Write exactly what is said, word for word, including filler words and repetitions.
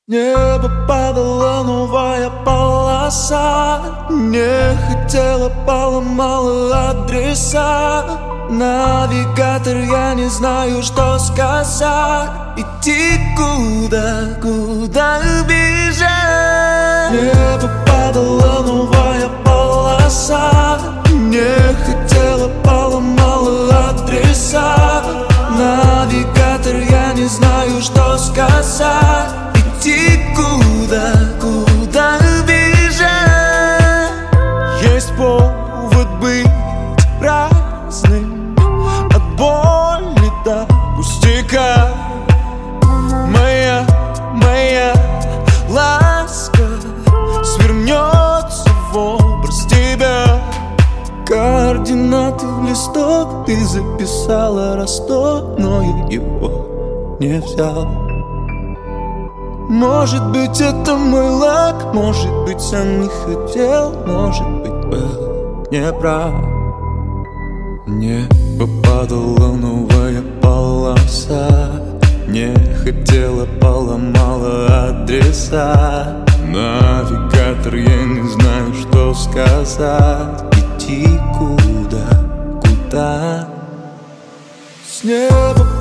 неба падала новая полоса. Не хотела, поломала адреса. Навигатор, я не знаю, что сказать. Идти куда, куда бежать? Небо падала новая полоса. Не хотела, поломала адреса. Навигатор, я не знаю, что сказать. Идти куда, куда бежать? Есть повод быть праздным, от боли до пустяка. Моя, моя ласка свернется в образ тебя. Координаты в листок ты записала, Ростов, но я его не взял. Может быть, это мой лак, может быть, сам не хотел, может быть, был неправ. Небо падала новая полоса. Не хотела, поломала адреса. Навигатор, я не знаю, что сказать. Идти куда, куда? С неба